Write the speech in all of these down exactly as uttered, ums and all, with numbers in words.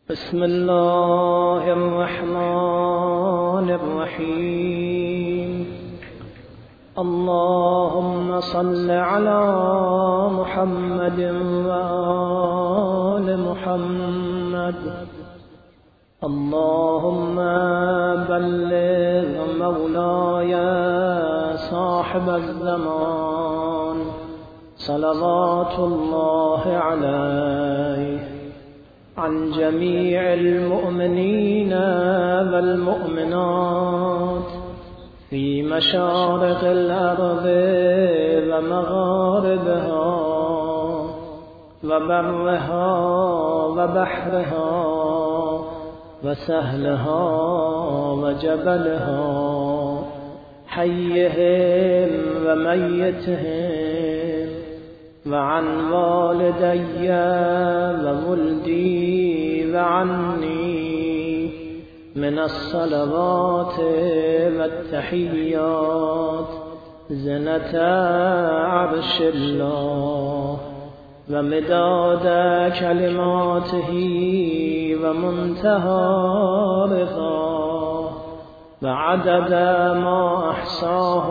بسم الله الرحمن الرحيم. اللهم صل على محمد وآل محمد. اللهم بلغ مولاي صاحب الزمان صلوات الله عليه عن جميع المؤمنين والمؤمنات في مشارق الأرض ومغاربها وبرها وبحرها وسهلها وجبلها، حيهم وميتهم، وعن والدي وولدي وعني من الصلوات والتحيات زنة عرش الله ومداد كلماته ومنتهى رضاه وعدد ما أحصاه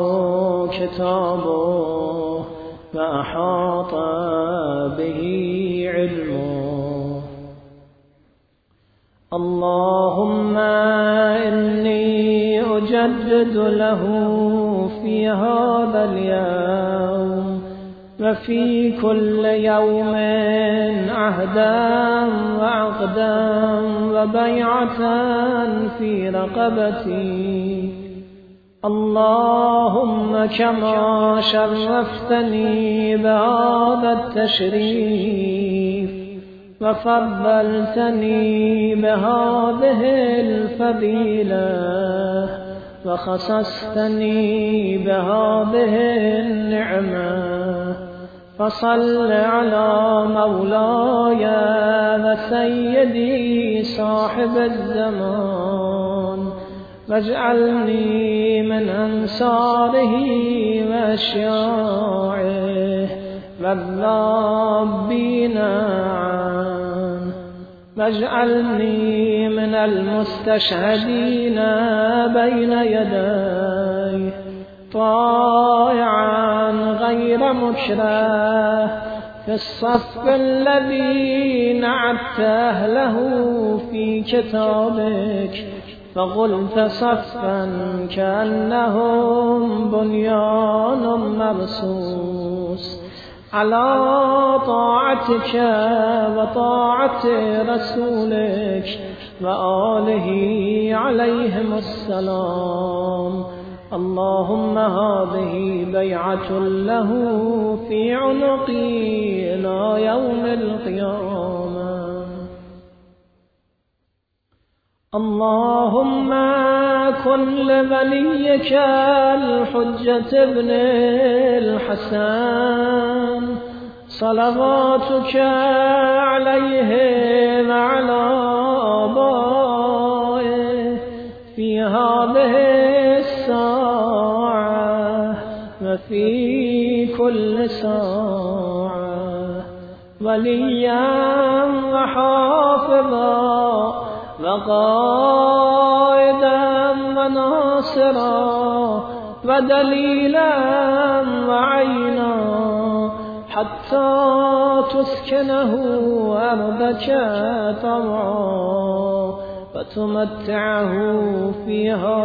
كتابه وأحاط به علمه. اللهم إني أجدد له في هذا اليوم وفي كل يوم عهدا وعقدا وبيعة في رقبتي. اللهم كما شرفتني بهذا التشريف وفضلتني بهذه الفضيلة وخصصتني بهذه النعمة، فصل على مولاي وسيدي صاحب الزمان واجعلني من أنصاره وأشياعه والذابين عنه، واجعلني من المستشهدين بين يديه طائعا غير مكره في الصف الذي نعت أهله في كتابك فقلت صفا كأنهم بنيان مرصوص على طاعتك وطاعة رسولك وآله عليهم السلام. اللهم هذه بيعة له في عنقي إلى يوم القيامة. اللهم كن لوليك الحجة ابن الحسن صلواتك عليه وعلى آبائه في هذه الساعة وفي كل ساعة وليا وحافظا وقائدا وناصرا ودليلا وعينا حتى تسكنه أرضك طوعا وتمتعه فيها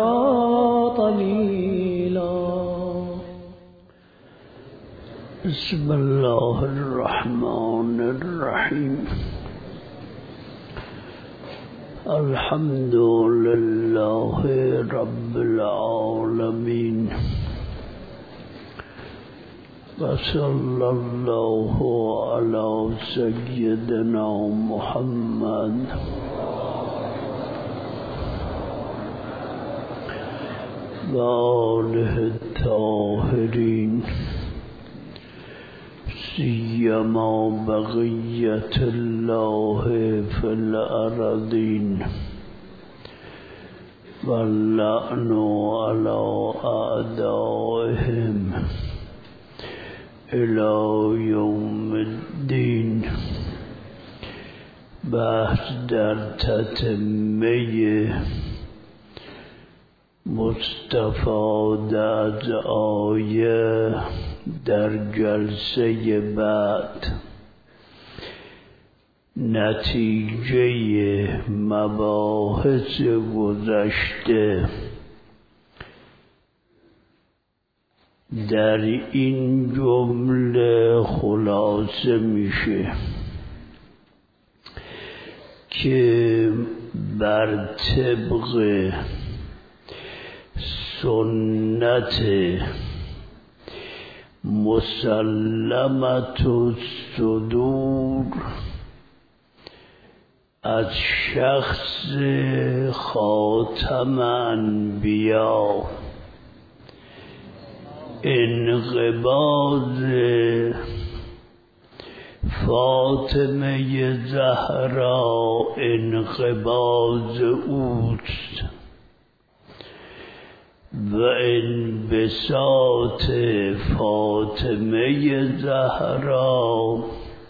طويلا. بسم الله الرحمن الرحيم. الحمد لله رب العالمين، وصلى الله على سيدنا محمد وآله الطاهرين، سيما بقية الله في الأرضين، واللعن على أعدائهم إلى يوم الدين. بحث در تتمه مستفاده از آیه در جلسه بعد، نتیجه مباحث گذشته در این جمله خلاصه میشه که بر طبق سنت مسلمت الصدور از شخص خاتم انبیا انقباض فاطمه زهرا انقباض اوست و انبساط فاطمه زهرا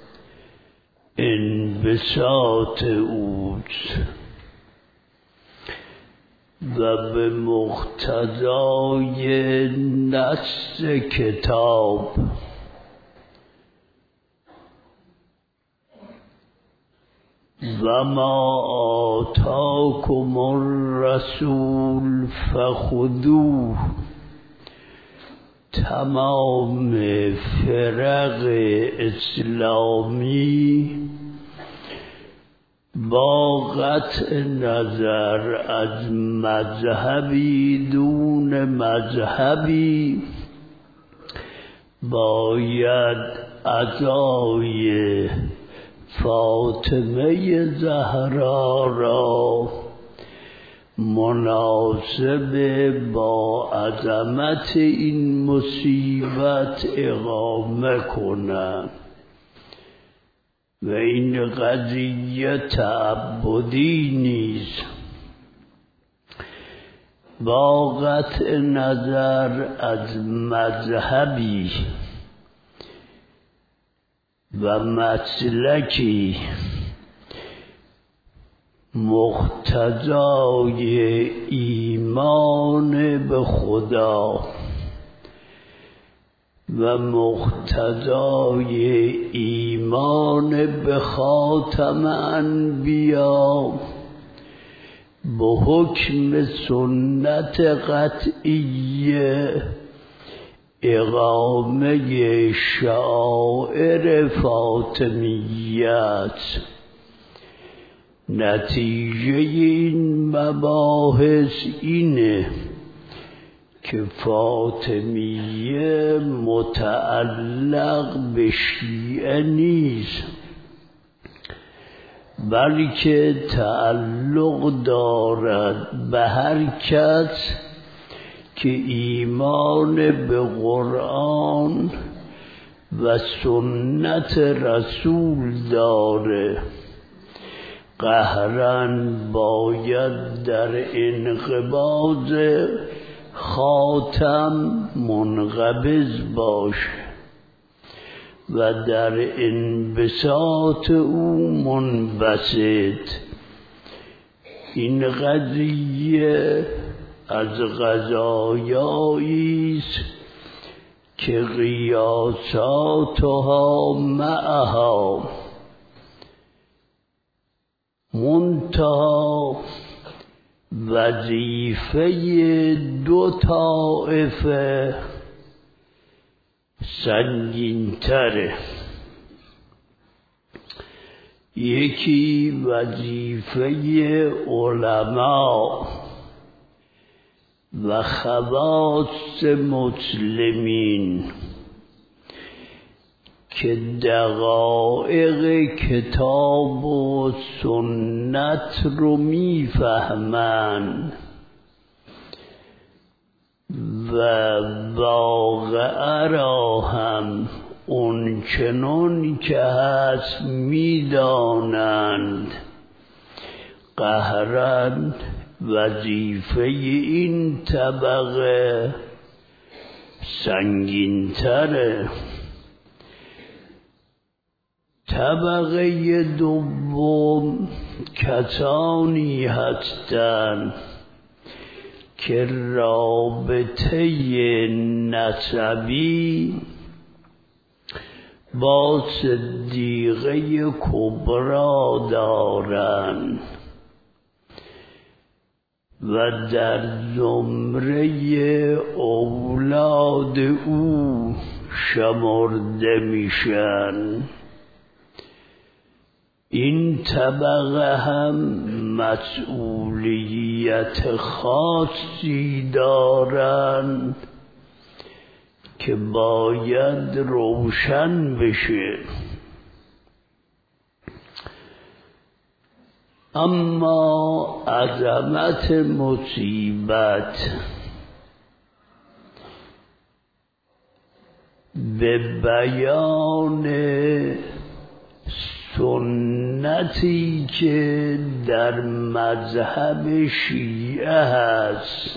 انبساط اوست و به مقتضای نص کتاب و ما آتاکم الرسول فخذوه، تمام فرق اسلامی با قطع نظر از مذهبی دون مذهبی باید ادای فاطمه زهرا را مناسب با عظمت این مصیبت اقامه کنند و این قضیه تعبدی نیست. با قطع نظر از مذهبی و مسلکی مقتضای ایمان به خدا و مقتضای ایمان به خاتم انبیا به حکم سنت قطعیه اقامه شعائر فاطمیت. نتیجه این مباحث اینه که فاطمیه متعلق به شیعه نیست، بلکه تعلق دارد به هر کس که ایمان به قرآن و سنت رسول داره. قهرن باید در انقباض خاتم منقبض باشه و در انبساط او منبسط. این قضیه از قضایایی است که قیاساتها معها منتها وظیفه دو طائفه سنگین‌تره. یکی وظیفه علما و خواص مسلمین که دقایق کتاب و سنت رو میفهمن و واقعه را هم اونچنان که هست میدانند. قهرن وظیفه این طبقه سنگین‌تره. طبقه دوم کسانی هستند که رابطه نسبی با صدیقه کبری دارند و در زمره اولاد او شمرده میشن. این طبقه هم مسئولیت خاصی دارند که باید روشن بشه. اما عظمت مصیبت به بیان سنتی که در مذهب شیعه هست.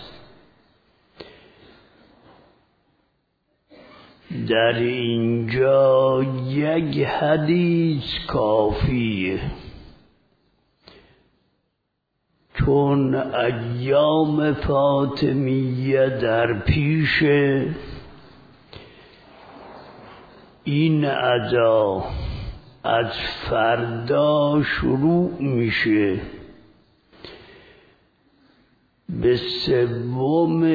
در اینجا یک حدیث کافیه، چون ایام فاطمیه در پیشه. این عزا از فردا شروع میشه، به سوم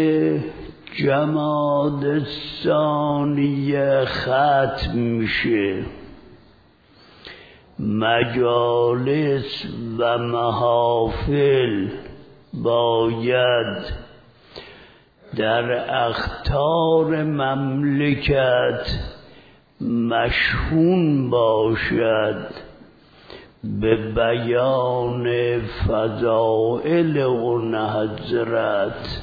جمادی الثانیه ختم میشه. مجالس و محافل باید در اقطار مملکت مشحون باشد به بیان فضائل اون حضرت،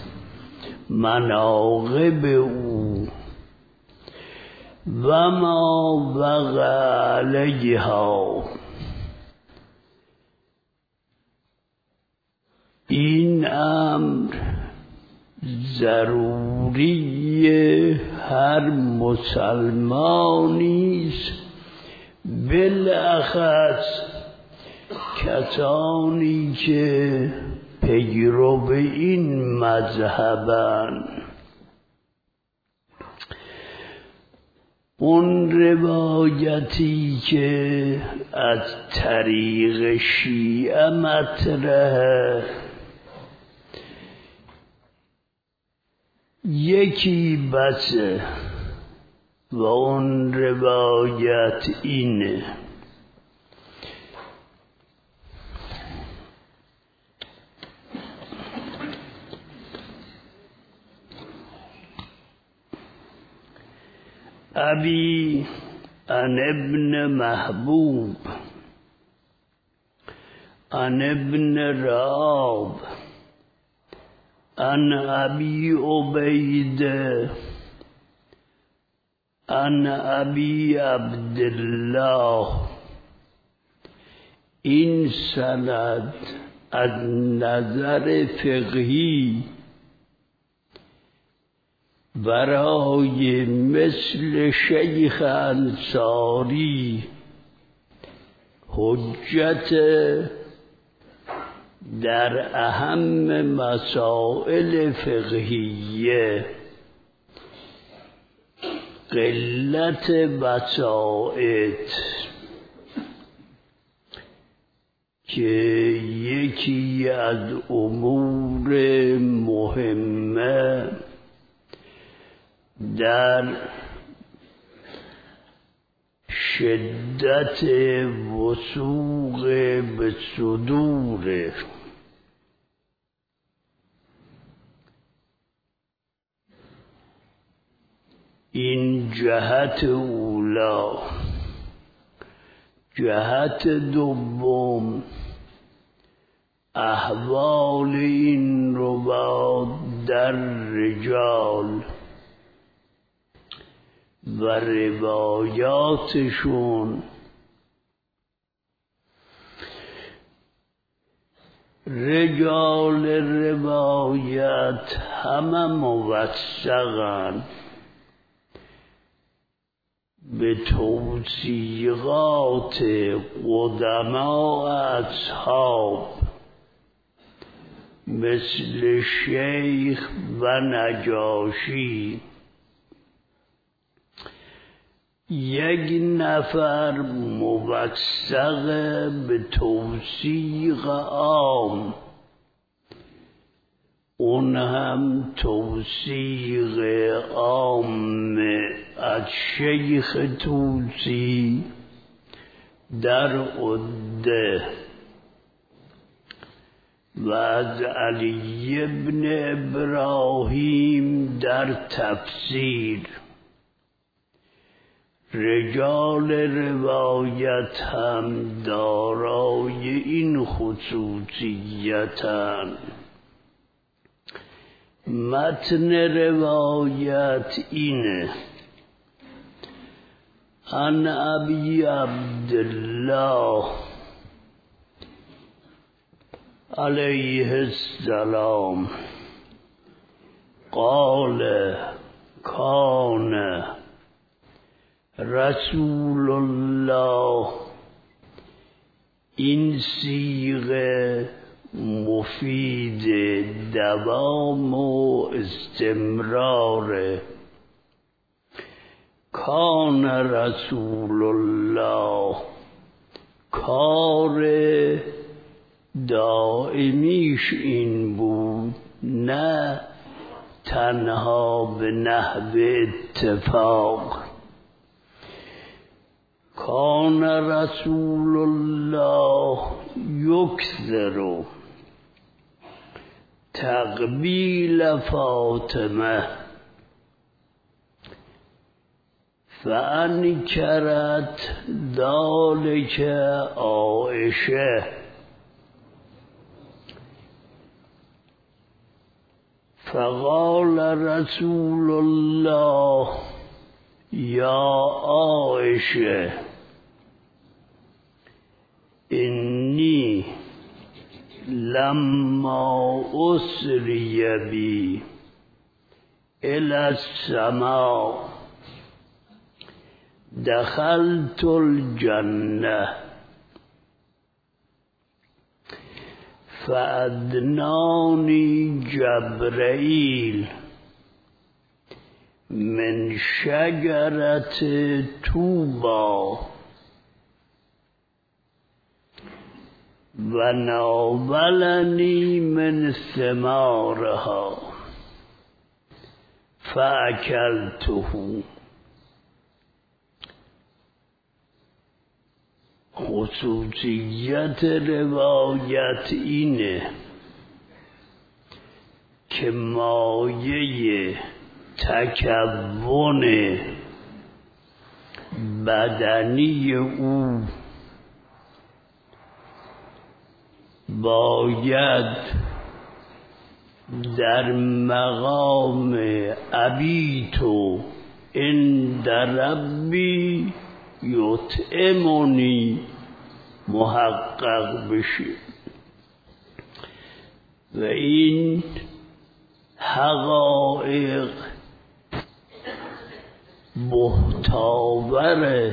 مناقب او و ما وقع علیها. این امر ضروری هر مسلمانی است، بالاخص کسانی که پیرو این مذهبند. اون روایتی که از طریق شیعه مطرحه، یکی بسه و اون روایت اینه: ابی عن ابن محبوب عن ابن راب عن ابی عبیده عن ابی عبدالله. این سند از نظر فقهی برای مثل شیخ انصاری حجت در اهم مسائل فقهیه. قلت بساطت که یکی از امور مهمه در شدت وثوق به صدور. این جهت اولا. جهت دوم، احوال این روات در رجال و روایاتشون. رجال روایت همه موثقن، به توصیقات قدما اصحاب مثل شیخ و نجاشی، یک نفر موثق به توصیق عام، اون هم توصیق عام از شیخ طوسی در عده و از علی ابن ابراهیم در تفسیر. رجال روایت هم دارای این خصوصیتند. متن روایت اینه: عن ابی عبدالله علیه السلام قال کان رسول الله، این صیغه مفید دوام و استمرار. کان رسول الله، کار دائمیش این بود، نه تنها به نحو اتفاق. کان رسول الله یکثر تقبیل فاطمه فانکرت ذلک عایشه، فقال رسول الله یا عایشه انی لما اسری بی الی السماء دخلت الجنه فادنانی جبرائیل من شجرت طوبی و ناولنی من ثمارها فاکلته. خصوصیت روایت اینه که مایه تکون بدنی او باید در مقام ابیتو عند ربی یطعمنی محقق بشه و این حقایق محتاور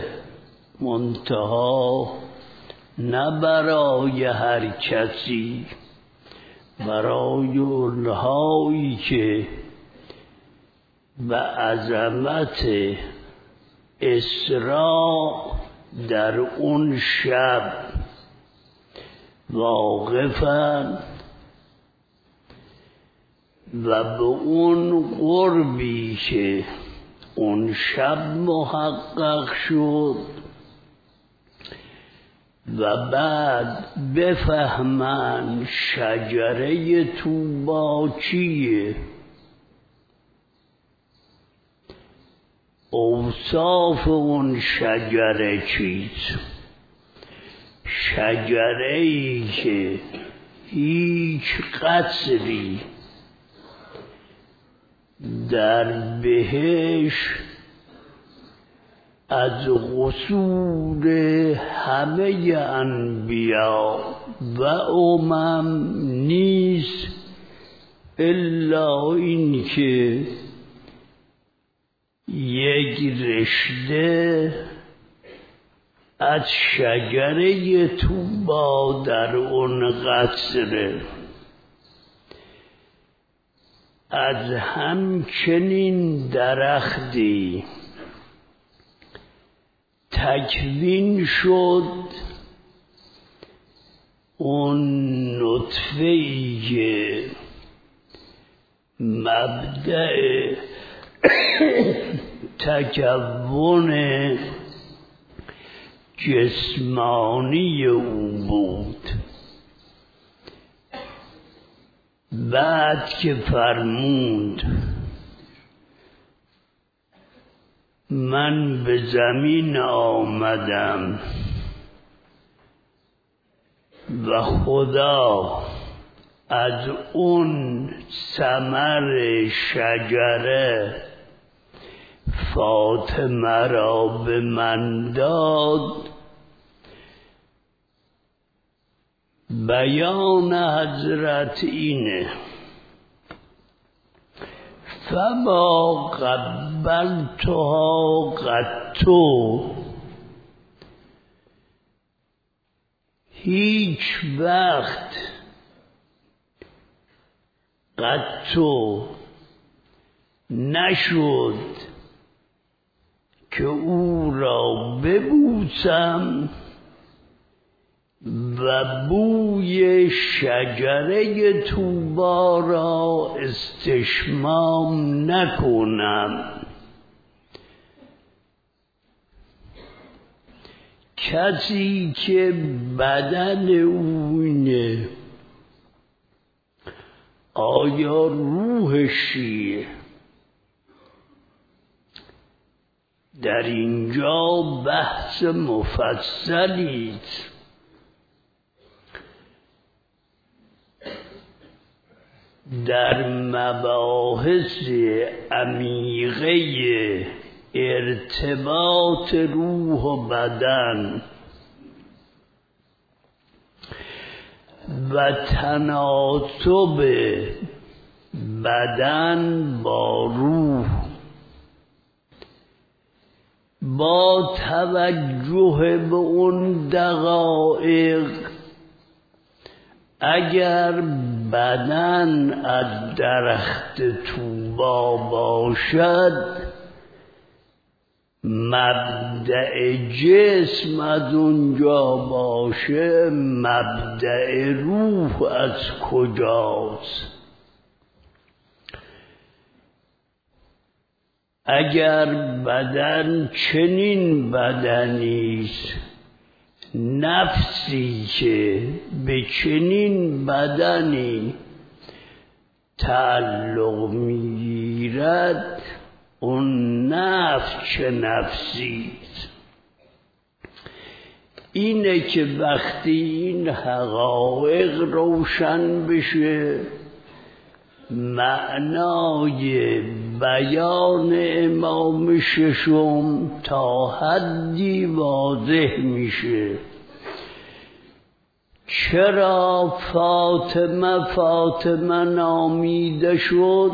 منتها نه برای هر کسی، برای اونهایی که به عظمت اسراء در اون شب واقفن و به اون قربی که اون شب محقق شد و بعد بفهمن شجره طوبی چیه، اوصاف اون شجره چیست. شجره ای که هیچ قصری در بهش از قصور همه انبیا و امم نیست الا این که یک رشته از شجره طوبی در اون قصره، از همچنین درختی تکوین شد اون نطفه‌ای که مبدأ تکون جسمانی او بود. بعد که فرمود من به زمین آمدم و خدا از اون ثمر شجره فاطمه را به من داد، بیان حضرت اینه فما قبلتها قط، هیچ وقت قط نشد که او را ببوسم و بوی شجره طوبی را استشمام نکنم. کسی که بدن او اینه، آیا روحش چیه؟ در اینجا بحث مفصلی است. در مباحث عمیقه ارتباط روح و بدن و تناسب بدن با روح، با توجه به اون دقایق، اگر بدن از درخت طوبی باشد، مبدأ جسم از اونجا باشه، مبدأ روح از کجاست؟ اگر بدن چنین بدنیست، نفسی که به چنین بدنی تعلق میگیرد، اون نفس چه نفسیست؟ اینه که وقتی این حقایق روشن بشه، معنای بیان امام ششم تا حدی واضح میشه. چرا فاطمه فاطمه نامیده شد؟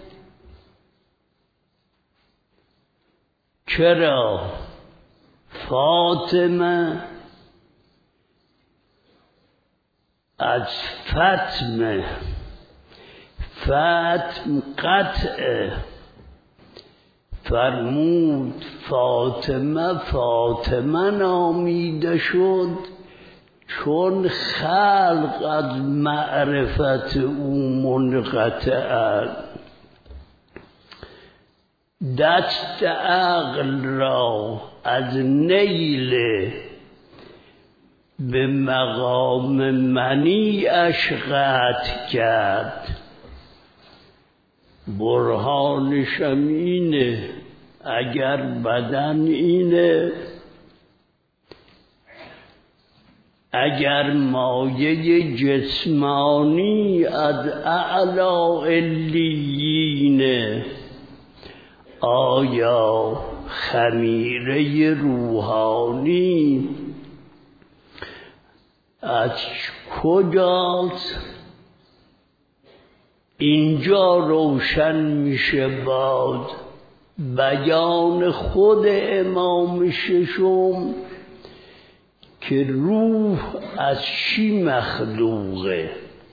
چرا فاطمه از فتمه، فتم قطعه، فرمود فاطمه فاطمه نامیده شد چون خلق از معرفت او منقطعه، دست عقل را از نیل به مقام منیش قطع کرد. برهانشم اینه، اگر بدن اینه، اگر مایه جسمانی از اعلی علیینه، آیا خمیره روحانی از کجاست؟ اینجا روشن میشه. باز بیان خود امام ششم که روح از چی مخلوقه؟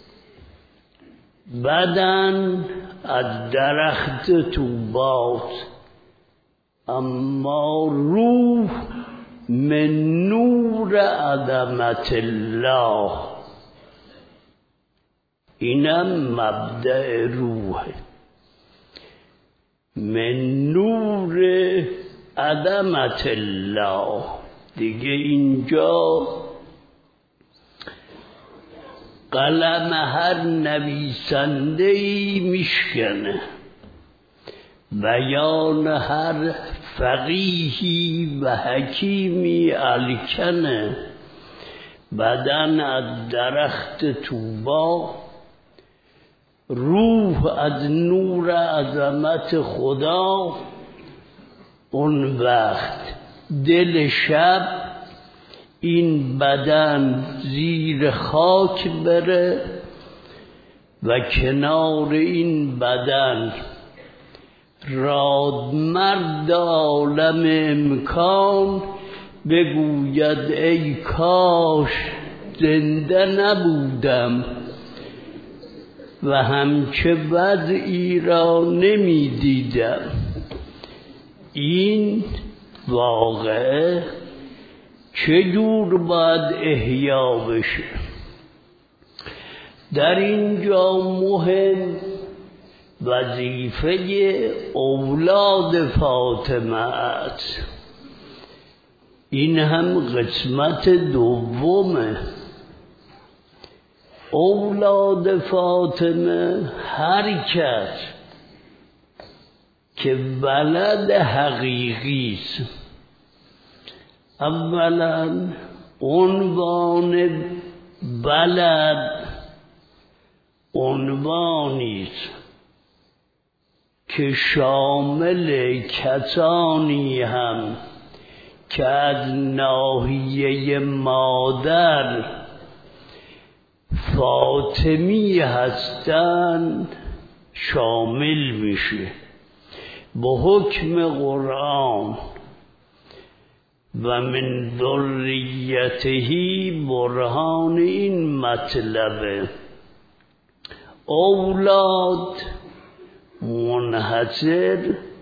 بدن از درخت توبات، اما روح من نور عظمت الله. اینم مبدأ روحه، من نور عظمت الله. دیگه اینجا قلم هر نویسنده‌ای میشکنه، بیان هر فقیهی و حکیمی الکنه. بدن از درخت توبا، روح از نور عظمت خدا. اون وقت دل شب این بدن زیر خاک بره و کنار این بدن رادمرد عالم امکان بگوید ای کاش زنده نبودم و همچه وضعی را نمی دیدم. این واقعه چجور باید احیا بشه؟ در اینجا مهم وظیفه اولاد فاطمه است. این هم قسمت دومه. اولاد فاطمه هر کس که ولد حقیقی است، اولا عنوان ولد عنوانی است که شامل کسانی هم که از ناحیه مادر فاطمی هستند شامل میشه. به حکم قرآن و من ذریته برهان این مطلبه. اولاد منحصر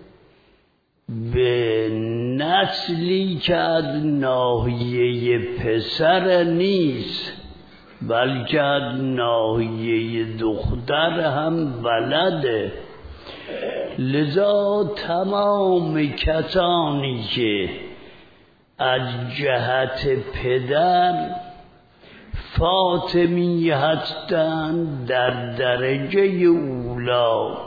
به نسلی که از ناحیه پسر نیست، بلکه از ناحیه دختر هم ولده. لذا تمام کسانی که از جهت پدر فاطمی هستند در درجه اولا،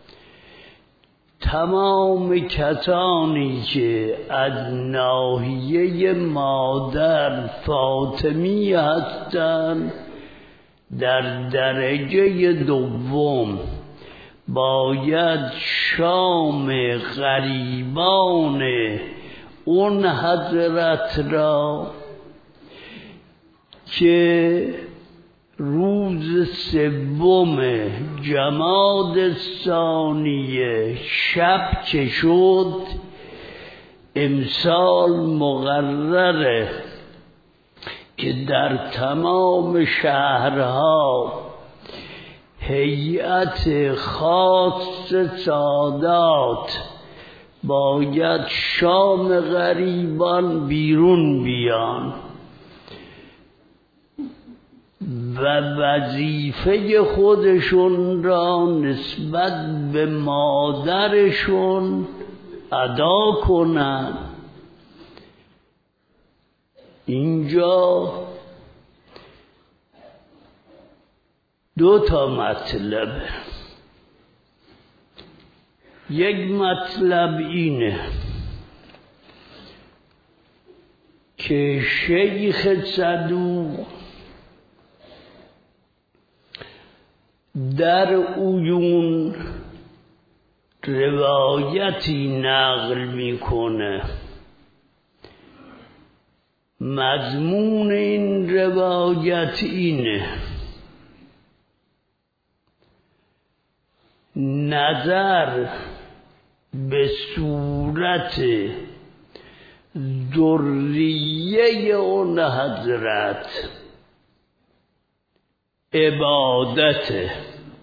تمام کسانی که از ناحیه مادر فاطمی هستند در درجه دوم باید شام غریبان اون حضرت را که روز سوم جماد ثانیه شب که شد، امسال مقرره که در تمام شهرها هیئت خاص سادات باید شام غریبان بیرون بیان و وظیفه خودشون را نسبت به مادرشون ادا کنند. اینجا دو تا مطلبه. یک مطلب اینه که شیخ صدوق در عیون روایتی نقل میکنه. مضمون این روایت اینه: نظر به صورت ذریه اون حضرت عبادت.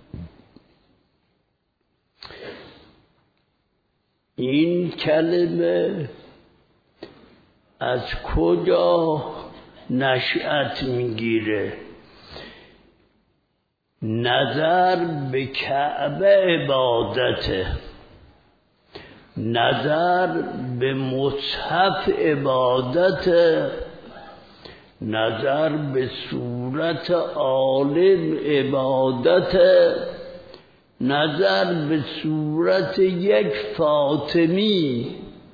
این کلمه از کجا نشأت میگیره؟ نظر به کعبه عبادته، نظر به مصحف عبادته، نظر به صورت عالم عبادته، نظر به صورت یک فاطمی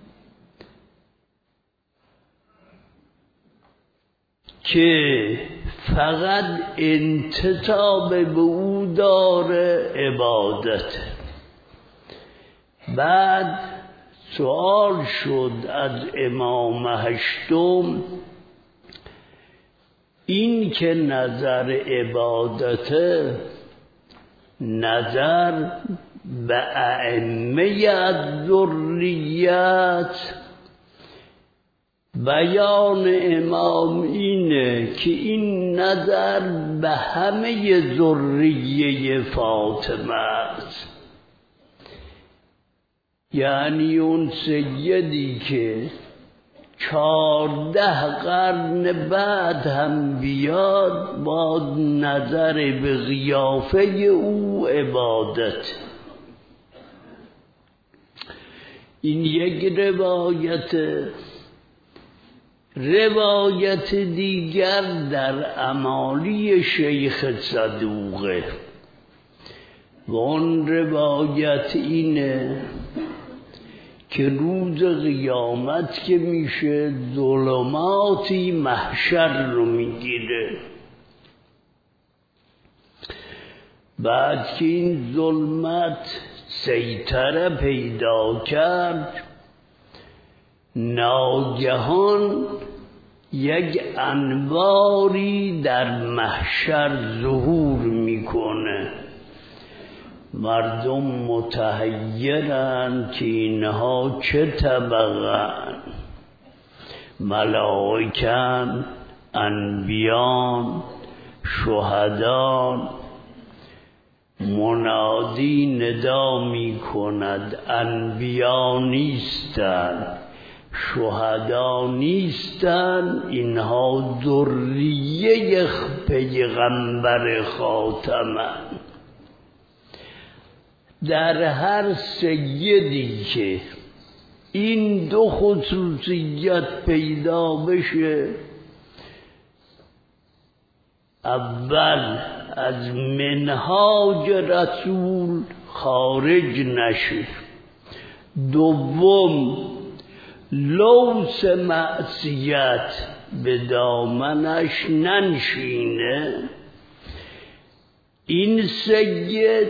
که فقط انتساب به او داره عبادت. بعد سوال شد از امام هشتم، این که نظر عبادته، نظر به ائمه از ذریت، بیان امام اینه که این نظر به همه ذریه فاطمه است. یعنی اون سیدی که چهارده قرن بعد هم بیاد، با نظر به قیافه او عبادت. این یک روایت. روایت دیگر در امالی شیخ صدوقه و اون روایت اینه که روز قیامت که میشه ظلماتی محشر رو میگیره. بعد که این ظلمت سیطره پیدا کرد، ناگهان یک انواری در محشر ظهور میکنه. مردم متحیرن که اینها چه طبقن، ملائکن، انبیان، شهدان. منادی ندا می کند انبیا نیستند، شهدا نیستند، اینها ذریه پیغمبر خاتمند. در هر سیدی که این دو خصوصیت پیدا بشه، اول از منهاج رسول خارج نشه، دوم لوث معصیت به دامنش ننشینه، این سید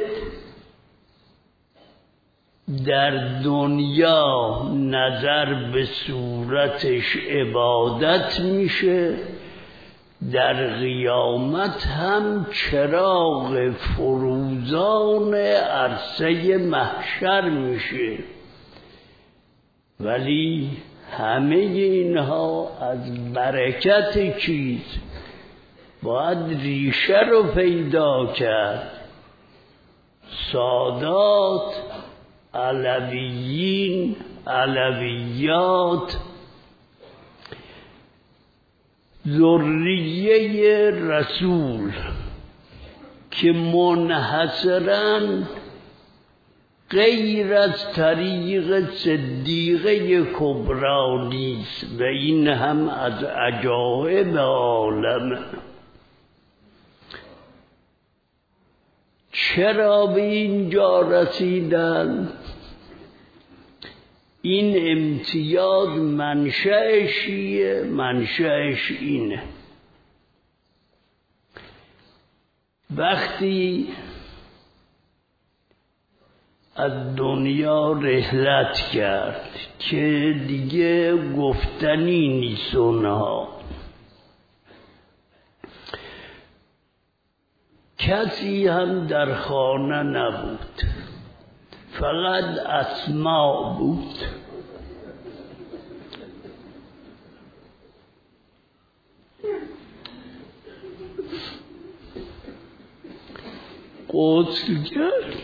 در دنیا نظر به صورتش عبادت میشه، در قیامت هم چراغ فروزان عرصه محشر میشه. ولی همه اینها از برکت چیز باید ریشه رو پیدا کرد. سادات، علویین، علویات، ذریه رسول که منحصراً غیر از طریق صدیقه کبری نیست و این هم از عجایب عالم. چرا به اینجا رسیدن؟ این امتیاز منشأش چیه؟ منشأش اینه: وقتی از دنیا رحلت کرد که دیگه گفتنی نیست اونها، کسی هم در خانه نبود، فقط اسما بود. غسل کرد،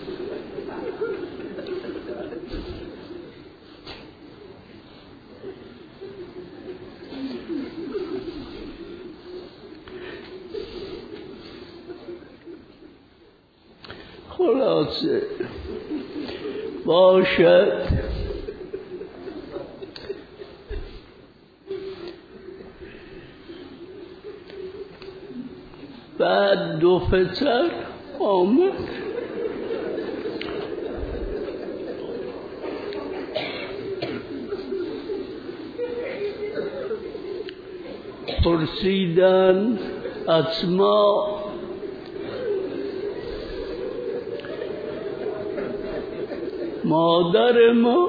خلاصه باشد بعد دو پسر آمد. پرسیدن اسما مادر ما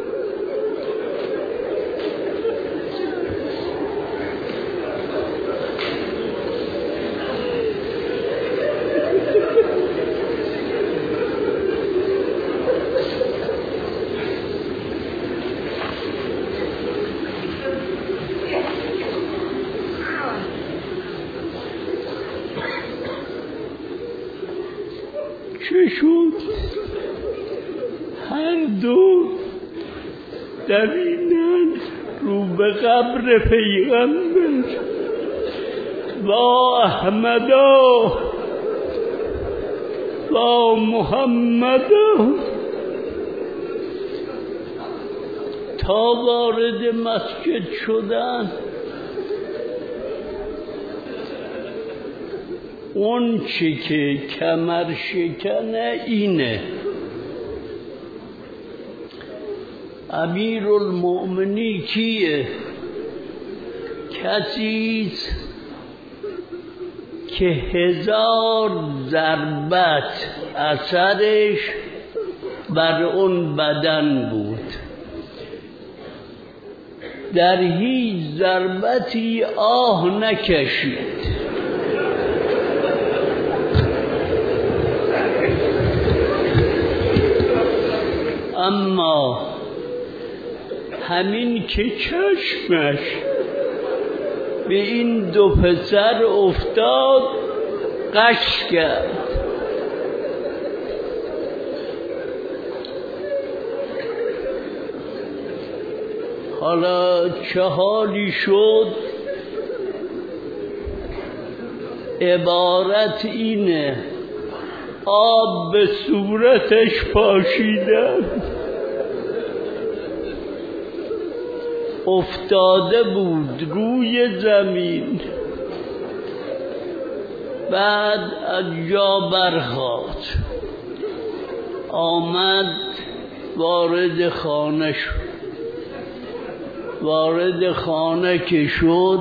چه شد؟ هر دو دویدن رو به قبر پیغمبر. با احمدا با محمدا. تا وارد مسجد شدن اون چی که کمر شکنه اینه: امیر المؤمنی کیه؟ کسیست که هزار ضربت اثرش بر اون بدن بود، در هیچ ضربتی آه نکشید. اما همین که چشمش به این دو پسر افتاد غش کرد. حالا چه حالی شد؟ عبارت اینه: آب به صورتش پاشیدن، افتاده بود روی زمین، بعد از جا برخاست، آمد وارد خانه شد. وارد خانه که شد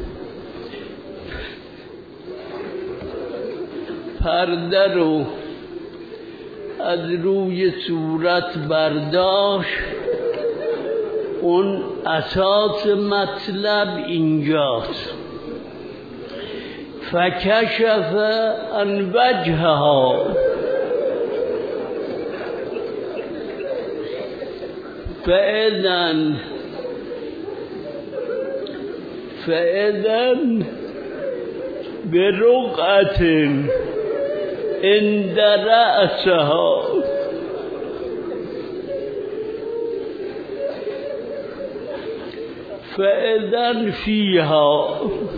پرده رو از روی صورت برداشت. اون اساس مطلب اینجاست: فکشف عن وجهها فاذن فاذن برقعة عند رأسها. فاذن فیها